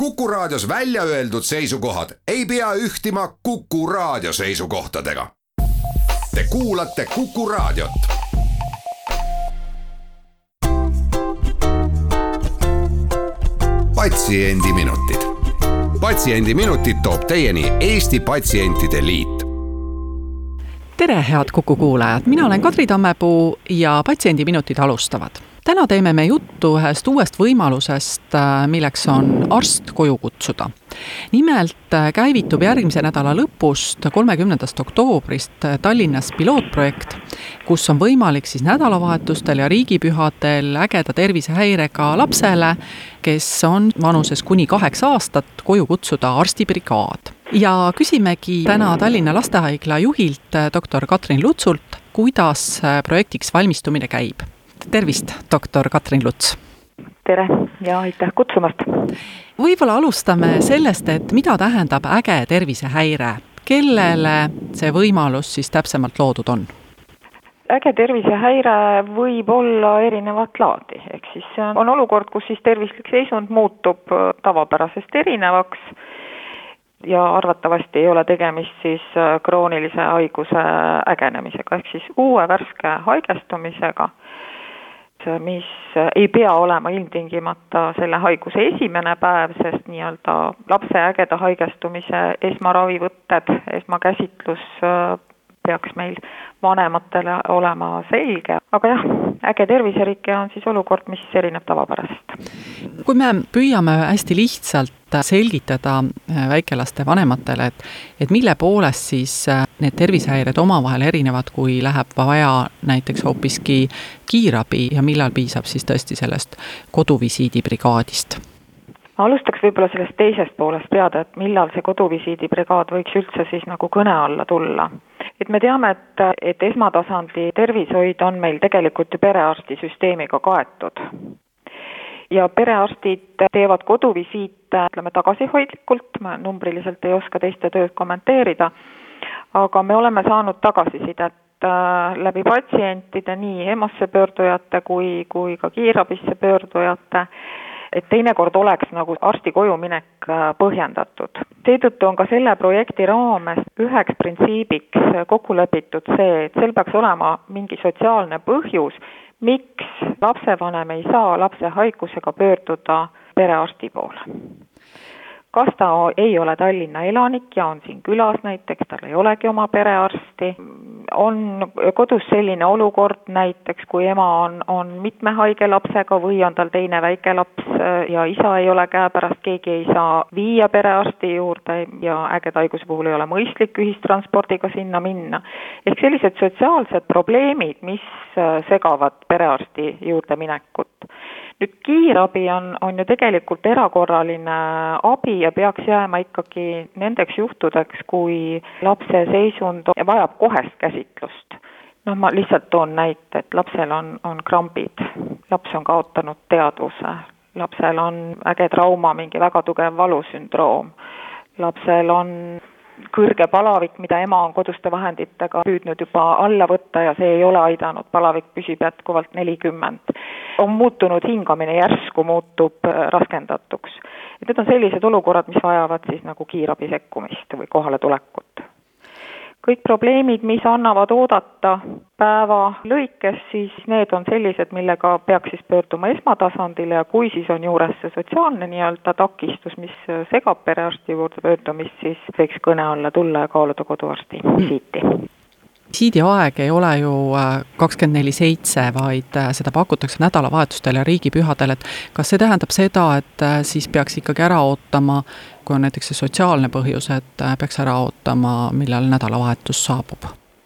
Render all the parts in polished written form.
Kuku Raadios välja öeldud seisukohad ei pea ühtima Kuku Raadio seisukohtadega. Te kuulate Kuku Raadiot. Patsiendiminutid. Patsiendiminutid toob teieni Eesti Patsientide Liit. Tere, head Kuku kuulajad! Mina olen Kadri Tammepuu ja Patsiendiminutid alustavad. Täna teeme me juttu ühest uuest võimalusest, milleks on arst koju kutsuda. Nimelt käivitub järgmise nädala lõpust 30. oktoobrist Tallinnas pilootprojekt, kus on võimalik siis nädalavahetustel ja riigipühadel ägeda tervisehäirega lapsele, kes on vanuses kuni 8 aastat, koju kutsuda arstibrigaad. Ja küsimegi täna Tallinna Lastehaigla juhilt doktor Katrin Lutsult, kuidas projektiks valmistumine käib. Tervist, doktor Katrin Luts! Tere ja aitäh kutsumast! Võib-olla alustame sellest, et mida tähendab äge tervisehäire? Kellele see võimalus siis täpsemalt loodud on? Äge tervisehäire võib olla erinevat laadi. Ehk siis on olukord, kus siis tervislik seisund muutub tavapärasest erinevaks ja arvatavasti ei ole tegemist siis kroonilise haiguse ägenemisega, ehk siis uue värske haigestumisega, mis ei pea olema ilmtingimata selle haiguse esimene päev, sest nii-öelda lapse ägeda haigestumise esmaravivõtted, esmakäsitlus peaks meil vanematele olema selge. Aga jah, äge terviserike on siis olukord, mis erineb tavapärasest. Kui me püüame hästi lihtsalt selgitada väikelaste vanematele, et mille poolest siis need tervisehäired omavahel erinevad, kui läheb vaja näiteks hoopiski kiirabi ja millal piisab siis tõesti sellest koduvisiidibrigaadist? Alustaks võib-olla sellest teisest poolest teada, et millal see koduvisiidibrigaad võiks üldse siis nagu kõne alla tulla. Et me teame, et esmatasandi tervishoid on meil tegelikult ju perearstisüsteemiga kaetud. Ja perearstid teevad koduvisiite, ütleme tagasihoidlikult, ma numbriliselt ei oska teiste tööd kommenteerida, aga me oleme saanud tagasisidet läbi patsientide, nii EMO-sse pöördujate kui ka kiirabisse pöördujate, et teinekord oleks nagu arsti koju minek põhjendatud. Seetõttu on ka selle projekti raames üheks printsiibiks kokku lepitud see, et sel peaks olema mingi sotsiaalne põhjus, miks lapsevanem ei saa lapse haigusega pöörduda perearsti poole. Kas ta ei ole Tallinna elanik ja on siin külas näiteks, tal ei olegi oma perearsti, on kodus selline olukord näiteks, kui ema on mitme haige lapsega või on tal teine väike laps ja isa ei ole käepärast, keegi ei saa viia perearsti juurde ja ägeda haiguse puhul ei ole mõistlik ühistranspordiga sinna minna. Ehk sellised sotsiaalsed probleemid, mis segavad perearsti juurde minekut. Nüüd kiirabi on ju tegelikult erakorraline abi ja peaks jääma ikkagi nendeks juhtudeks, kui lapse seisund vajab kohest käsitlust. Ma lihtsalt toon näite, et lapsel on krambid, laps on kaotanud teadvuse, lapsel on äge trauma, mingi väga tugev valusündroom, lapsel on kõrge palavik, mida ema on koduste vahenditega püüdnud juba alla võtta ja see ei ole aidanud, palavik püsib jätkuvalt 40. On muutunud hingamine, järsku muutub raskendatuks. Need on sellised olukorrad, mis vajavad siis nagu kiirabi sekkumist või kohale tulekut. Kõik probleemid, mis annavad oodata päeva lõikes, siis need on sellised, millega peaks siis pöörduma esmatasandile ja kui siis on juures see sotsiaalne nii-öelda takistus, mis segab perearsti juurde pöördumist, siis võiks kõne alla tulla ja kaaluda koduarsti visiiti. Visiidi aeg ei ole ju 24/7, vaid seda pakutakse nädalavahetustel ja riigipühadel. Et kas see tähendab seda, et siis peaks ikkagi ära ootama, kui on näiteks see sotsiaalne põhjus, et peaks ära ootama, millal nädalavahetus saabub?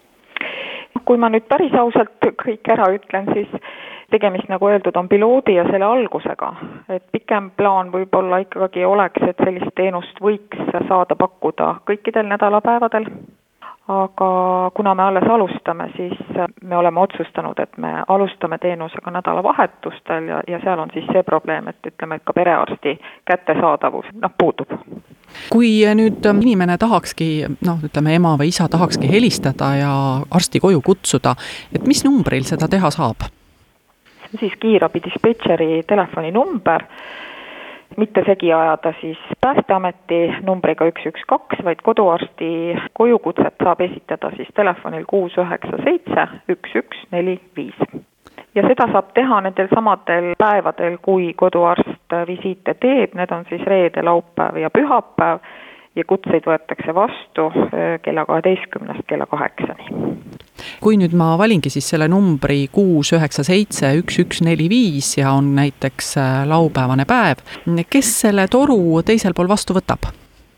Kui ma nüüd päris ausalt kõik ära ütlen, siis tegemist, nagu öeldud, on piloodi ja selle algusega. Et pikem plaan võib-olla ikkagi oleks, et sellist teenust võiks saada pakkuda kõikidel nädalapäevadel. Aga kuna me alles alustame, siis me oleme otsustanud, et me alustame teenusega nädalavahetustel ja seal on siis see probleem, et ütleme, et ka perearsti kättesaadavus puudub. Kui nüüd inimene tahakski, ütleme ema või isa tahakski helistada ja arsti koju kutsuda, et mis numbril seda teha saab? See on siis kiirabi dispetšeri telefoninumber mitte segi ajada siis Päästeameti numbriga 112, vaid koduarsti kojukutset saab esitada siis telefonil 697 1145. Ja seda saab teha nendel samadel päevadel, kui koduarst visiite teeb, need on siis reede, laupäev ja pühapäev ja kutseid võetakse vastu kella 12 kella 8-ni. Kui nüüd ma valingi siis selle numbri 697 1145 ja on näiteks laupäevane päev, kes selle toru teisel pool vastu võtab?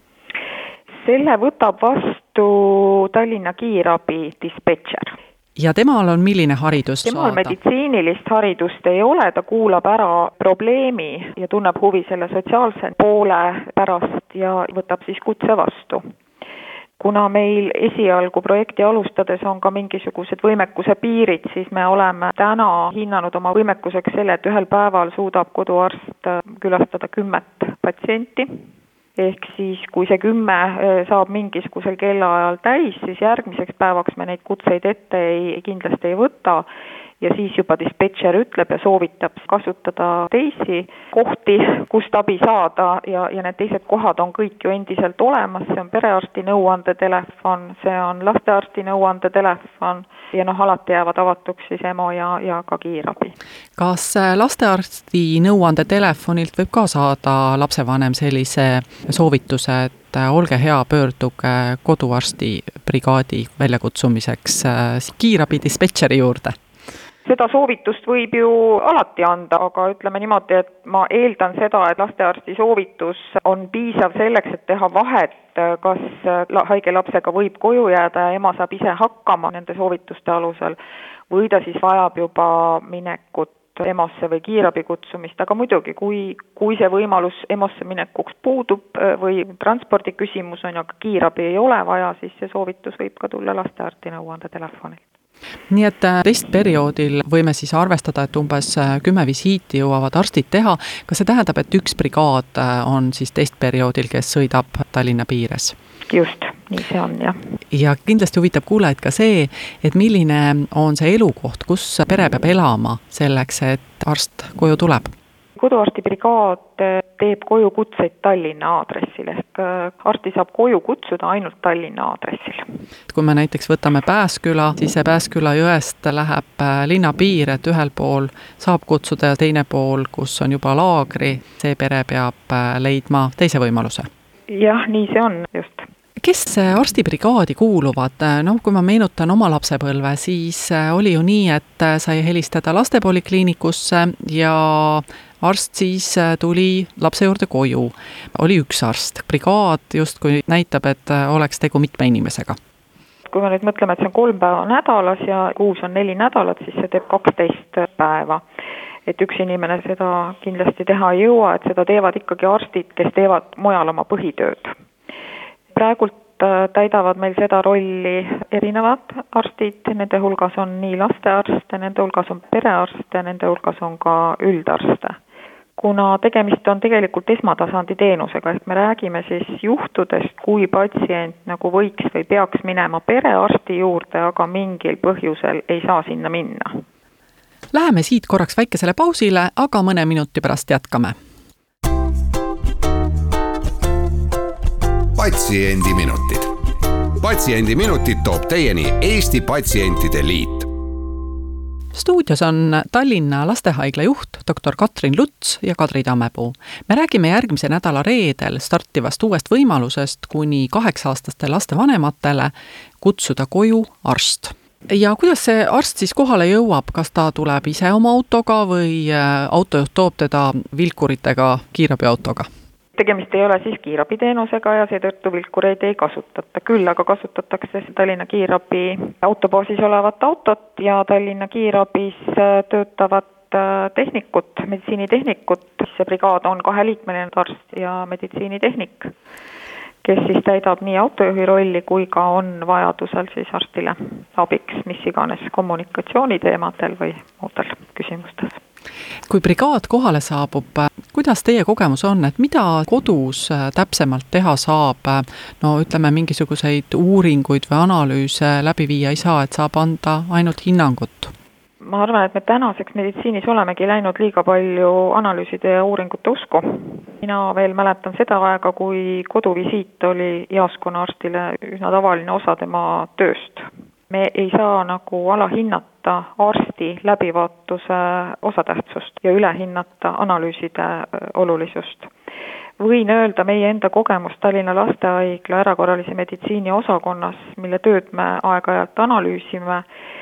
Selle võtab vastu Tallinna kiirabi dispetšer. Ja temal on milline haridus temal saada? meditsiinilist haridust ei ole, ta kuulab ära probleemi ja tunneb huvi selle sotsiaalse poole pärast ja võtab siis kutse vastu. Kuna meil esialgu projekti alustades on ka mingisugused võimekuse piirid, siis me oleme täna hinnanud oma võimekuseks selle, et ühel päeval suudab koduarst külastada 10 patsienti. Ehk siis, kui see 10 saab mingisugusel kellaajal täis, siis järgmiseks päevaks me neid kutseid ette kindlasti ei võta ja siis juba dispetšer ütleb ja soovitab kasutada teisi kohti, kust abi saada ja need teised kohad on kõik ju endiselt olemas, see on perearsti nõuandetelefon, see on lastearsti nõuandetelefon ja alati jäävad avatuks siis EMO ja ka kiirabi. Kas lastearsti nõuandetelefonilt võib ka saada lapsevanem sellise soovituse, et olge hea, pöörduge koduarsti brigaadi väljakutsumiseks kiirabi dispetšeri juurde? Seda soovitust võib ju alati anda, aga ütleme niimoodi, et ma eeldan seda, et lastearsti soovitus on piisav selleks, et teha vahet, kas haige lapsega võib koju jääda ja ema saab ise hakkama nende soovituste alusel või ta siis vajab juba minekut EMO-sse või kiirabi kutsumist, aga muidugi, kui see võimalus EMO-sse minekuks puudub või transpordi küsimus on ja kiirabi ei ole vaja, siis see soovitus võib ka tulla lastearsti nõuandetelefonilt. Nii et testperioodil võime siis arvestada, et umbes 10 visiiti jõuavad arstid teha. Kas see tähendab, et üks brigaad on siis testperioodil, kes sõidab Tallinna piires? Just, nii see on, jah. Ja kindlasti huvitab kuulajaid ka see, et milline on see elukoht, kus pere peab elama selleks, et arst koju tuleb? Koduarstibrigaad teeb koju kutseid Tallinna aadressil, ehk arsti saab koju kutsuda ainult Tallinna aadressil. Kui me näiteks võtame Pääsküla, siis see Pääsküla jõest läheb linna piir, et ühel pool saab kutsuda ja teine pool, kus on juba laagri, see pere peab leidma teise võimaluse. Jah, nii see on just. Kes arstibrigaadi kuuluvad? Kui ma meenutan oma lapsepõlve, siis oli ju nii, et sai helistada lastepolikliinikusse ja arst siis tuli lapse juurde koju. Oli üks arst. Brigaad justkui näitab, et oleks tegu mitme inimesega. Kui me nüüd mõtleme, et see on 3 päeva nädalas ja kuus on 4 nädalat, siis see teeb 12 päeva. Et üks inimene seda kindlasti teha ei jõua, et seda teevad ikkagi arstid, kes teevad mujal oma põhitööd. Praegult täidavad meil seda rolli erinevad arstid, nende hulgas on nii lastearste, nende hulgas on perearste, nende hulgas on ka üldarste. Kuna tegemist on tegelikult esmatasandi teenusega, ehk me räägime siis juhtudest, kui patsient nagu võiks või peaks minema perearsti juurde, aga mingil põhjusel ei saa sinna minna. Läheme siit korraks väikesele pausile, aga mõne minuti pärast jätkame. Patsiendiminutid. Patsiendiminutid toob teieni Eesti Patsientide Liit. Stuudios on Tallinna lastehaigla juht dr. Katrin Luts ja Kadri Tammepuu. Me räägime järgmise nädala reedel startivast uuest võimalusest kuni 8-aastaste laste vanematele kutsuda koju arst. Ja kuidas see arst siis kohale jõuab? Kas ta tuleb ise oma autoga või autojuht toob teda vilkuritega kiirabiautoga? Tegemist ei ole siis kiirabiteenusega ja seetõttu vilkureid ei kasutata. Küll aga kasutatakse Tallinna kiirabi autobaasis olevat autot ja Tallinna kiirabis töötavat tehnikut, meditsiinitehnikut. See brigaad on 2-liikmeline arst ja meditsiinitehnik, kes siis täidab nii autojuhi rolli kui ka on vajadusel siis arstile abiks mis iganes kommunikatsiooniteemadel või muudel küsimustel. Kui brigaad kohale saabub, kuidas teie kogemus on, et mida kodus täpsemalt teha saab? Ütleme, mingisuguseid uuringuid või analüüse läbi viia ei saa, et saab anda ainult hinnangut. ma arvan, et me tänaseks meditsiinis olemegi läinud liiga palju analüüside ja uuringute usku. Mina veel mäletan seda aega, kui koduvisiit oli jaoskonnaarstile üsna tavaline osa tema tööst. Me ei saa nagu alahinnata arsti läbivaatuse osatähtsust ja ülehinnata analüüside olulisust. Võin öelda meie enda kogemus Tallinna Lastehaigla erakorralise meditsiini osakonnas, mille tööd me aeg-ajalt analüüsime.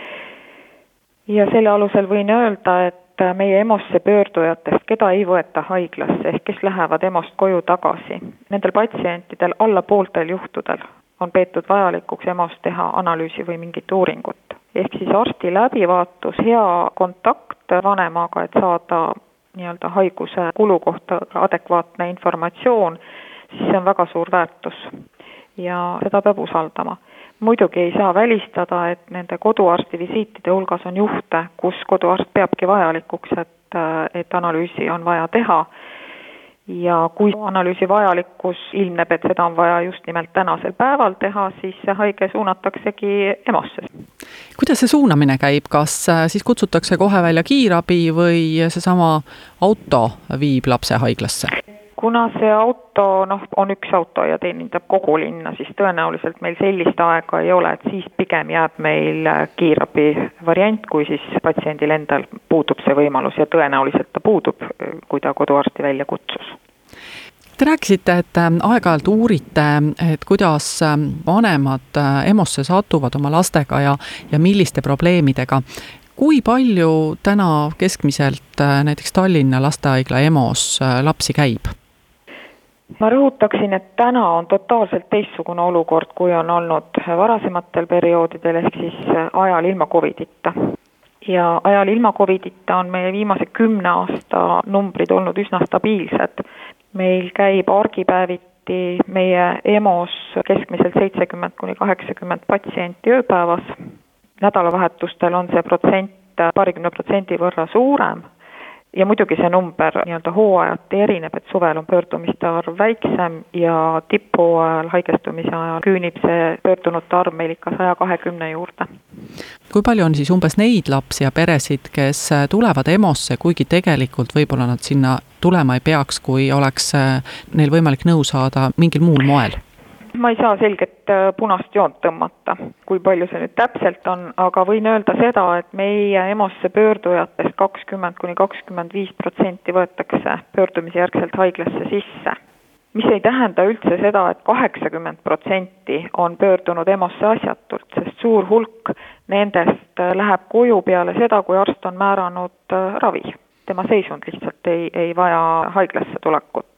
Ja selle alusel võin öelda, et meie EMO-sse pöördujatest, keda ei võeta haiglasse ehk kes lähevad EMO-st koju tagasi, nendel patsientidel alla pooltel juhtudel on peetud vajalikuks EMO-st teha analüüsi või mingit uuringut. Ehk siis arsti läbivaatus, hea kontakt vanemaga, et saada nii-öelda haiguse kulu kohta adekvaatne informatsioon, siis see on väga suur väärtus ja seda peab usaldama. Muidugi ei saa välistada, et nende koduarsti visiitide hulgas on juhte, kus koduarst peabki vajalikuks, et analüüsi on vaja teha. Ja kui analüüsi vajalikkus ilmneb, et seda on vaja just nimelt tänasel päeval teha, siis see haige suunataksegi EMO-sse. Kuidas see suunamine käib? Kas siis kutsutakse kohe välja kiirabi või seesama auto viib lapse haiglasse? Kuna see auto on üks auto ja teenindab kogu linna, siis tõenäoliselt meil sellist aega ei ole, et siis pigem jääb meil kiirabi variant, kui siis patsiendil endal puudub see võimalus ja tõenäoliselt ta puudub, kui ta koduarsti välja kutsus. Te rääkisite, et aeg-ajalt uurite, et kuidas vanemad EMO-sse satuvad oma lastega ja milliste probleemidega. Kui palju täna keskmiselt näiteks Tallinna Lastehaigla EMO-s lapsi käib? Ma rõhutaksin, et täna on totaalselt teistsugune olukord, kui on olnud varasematel perioodidel ehk siis ajal ilma Covidita. Ja ajal ilma Covidita on meie viimase 10 aasta numbrid olnud üsna stabiilsed. Meil käib argipäeviti meie EMO-s keskmiselt 70–80 patsienti ööpäevas. Nädalavahetustel on see protsent 20% võrra suurem. Ja muidugi see number nii-öelda hooajati erineb, et suvel on pöördumiste arv väiksem ja tippuajal haigestumise ajal küünib see pöördunute arv meil ikka 120 juurde. Kui palju on siis umbes neid lapsi ja peresid, kes tulevad EMO-sse, kuigi tegelikult võib-olla nad sinna tulema ei peaks, kui oleks neil võimalik nõu saada mingil muul moel? Ma ei saa selget punast joont tõmmata, kui palju see nüüd täpselt on, aga võin öelda seda, et meie EMO-sse pöördujatest 20–25% võetakse pöördumise järgselt haiglasse sisse. Mis ei tähenda üldse seda, et 80% on pöördunud EMO-sse asjatult, sest suur hulk nendest läheb koju peale seda, kui arst on määranud ravi. Tema seisund lihtsalt ei vaja haiglasse tulekut.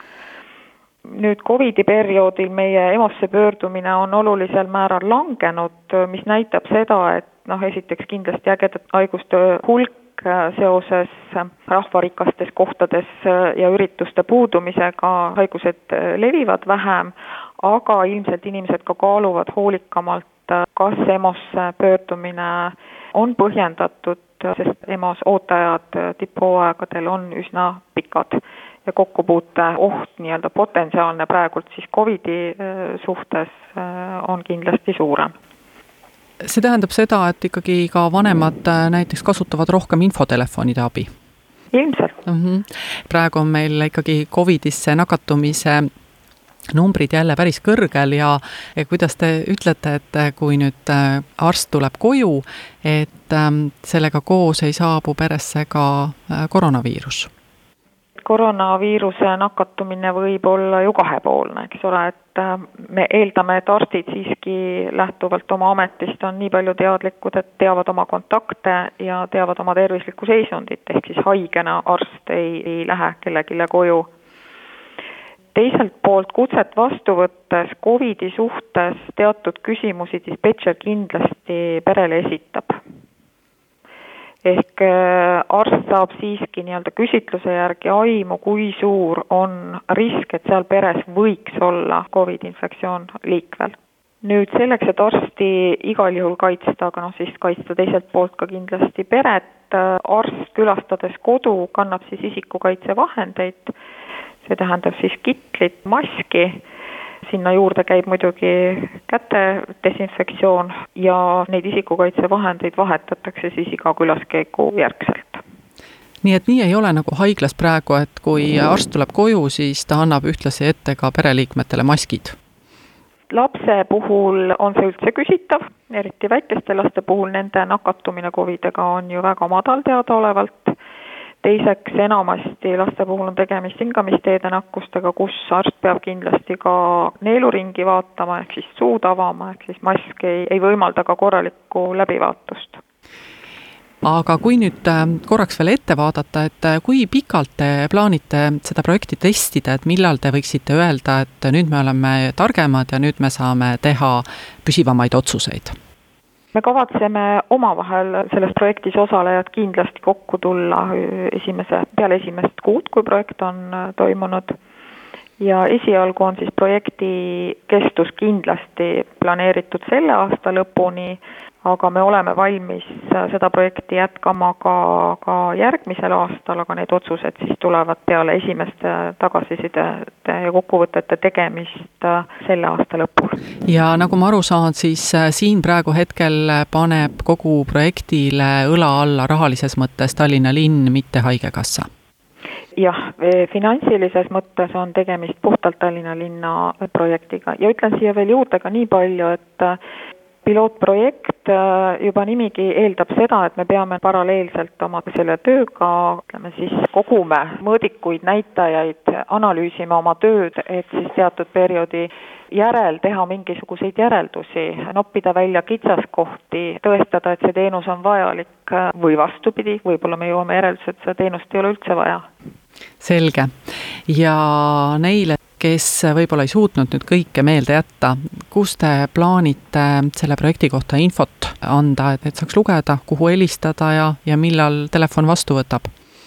Nüüd Covidi perioodil meie EMO-sse pöördumine on olulisel määral langenud, mis näitab seda, et esiteks kindlasti ägedate haiguste hulk seoses rahvarikastes kohtades ja ürituste puudumisega haigused levivad vähem, aga ilmselt inimesed ka kaaluvad hoolikamalt, kas EMO-sse pöördumine on põhjendatud, sest EMO-s ootajad tippuhooaegadel on üsna pikad. Ja kokkupuute oht nii-öelda potentsiaalne praegult siis Covidi suhtes on kindlasti suurem. See tähendab seda, et ikkagi ka vanemad näiteks kasutavad rohkem infotelefonide abi? Ilmselt. Praegu on meil ikkagi Covidisse nakatumise numbrid jälle päris kõrgel ja kuidas te ütlete, et kui nüüd arst tuleb koju, et sellega koos ei saabu peresse ka koroonaviirus? Koroonaviiruse nakatumine võib olla ju kahepoolne, eks ole, et me eeldame, et arstid siiski lähtuvalt oma ametist on nii palju teadlikud, et teavad oma kontakte ja teavad oma tervislikku seisundit, ehk siis haigena arst ei lähe kellegile koju. Teiselt poolt kutset vastu võttes Covidi suhtes teatud küsimusi dispetšer kindlasti perele esitab. Ehk arst saab siiski nii-öelda küsitluse järgi aimu, kui suur on risk, et seal peres võiks olla COVID-infektsioon liikvel. Nüüd selleks, et arsti igal juhul kaitsta, aga siis kaitsta teiselt poolt ka kindlasti peret, arst külastades kodu kannab siis isikukaitsevahendeid, see tähendab siis kitlit, maski, sinna juurde käib muidugi käte desinfektsioon ja neid isikukaitsevahendeid vahetatakse siis iga külaskäigu järgselt. Nii et nii ei ole nagu haiglas praegu, et kui arst tuleb koju, siis ta annab ühtlasi ette ka pereliikmetele maskid. Lapse puhul on see üldse küsitav, eriti väikeste laste puhul nende nakatumine COVID-ega on ju väga madal teadaolevalt. Teiseks enamasti laste puhul on tegemist hingamisteede nakkustega, kus arst peab kindlasti ka neeluringi vaatama, ehk siis suud avama, ehk siis mask ei võimalda ka korralikku läbivaatust. Aga kui nüüd korraks veel ette vaadata, et kui pikalt te plaanite seda projekti testida, et millal te võiksite öelda, et nüüd me oleme targemad ja nüüd me saame teha püsivamaid otsuseid? Me kavatseme omavahel selles projektis osalejad kindlasti kokku tulla peale esimest kuud, kui projekt on toimunud. Ja esialgu on siis projekti kestus kindlasti planeeritud selle aasta lõpuni, aga me oleme valmis seda projekti jätkama ka järgmisel aastal, aga need otsused siis tulevad peale esimeste tagasisidete ja kokkuvõtete tegemist selle aasta lõpul. Ja nagu ma aru saan, siis siin praegu hetkel paneb kogu projektile õla alla rahalises mõttes Tallinna linn, mitte Haigekassa. Jah, finantsilises mõttes on tegemist puhtalt Tallinna linna projektiga ja ütlen siia veel juurde ka nii palju, et pilootprojekt juba nimigi eeldab seda, et me peame paralleelselt oma selle tööga, kogume mõõdikuid, näitajaid, analüüsime oma tööd, et siis teatud perioodi järel teha mingisuguseid järeldusi, noppida välja kitsaskohti, tõestada, et see teenus on vajalik või vastupidi, võib-olla me jõuame järeldused, et seda teenust ei ole üldse vaja. Selge. Ja neile, kes võib-olla ei suutnud nüüd kõike meelde jätta, kus te plaanite selle projekti kohta infot anda, et saaks lugeda, kuhu helistada ja millal telefon vastu võtab?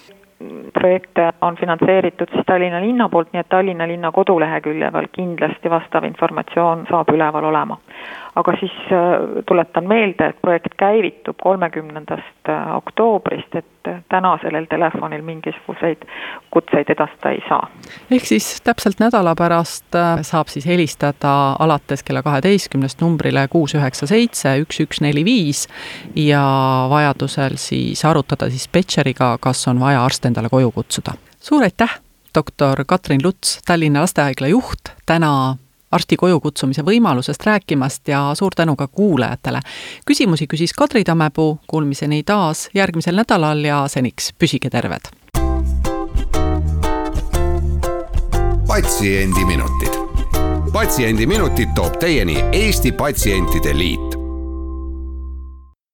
Projekt on finantseeritud siis Tallinna linna poolt, nii et Tallinna linna koduleheküljeval kindlasti vastav informatsioon saab üleval olema. Aga siis tuletan meelde, et projekt käivitub 30. oktoobrist, et täna sellel telefonil mingisuguseid kutseid edastada ei saa. Ehk siis täpselt nädala pärast saab siis helistada alates kella 12 numbrile 697 1145 ja vajadusel siis arutada dispetšeriga, kas on vaja arst endale koju kutsuda. Suur aitäh, doktor Katrin Luts, Tallinna lastehaigla juht, täna arsti koju kutsumise võimalusest rääkimast ja suur tänu ka kuulajatele. Küsimusi küsis Kadri Tammepuu, kuulmiseni taas järgmisel nädalal ja seniks püsige terved. Patsiendiminutid. Patsiendiminutid toob teieni Eesti Patsientide Liit.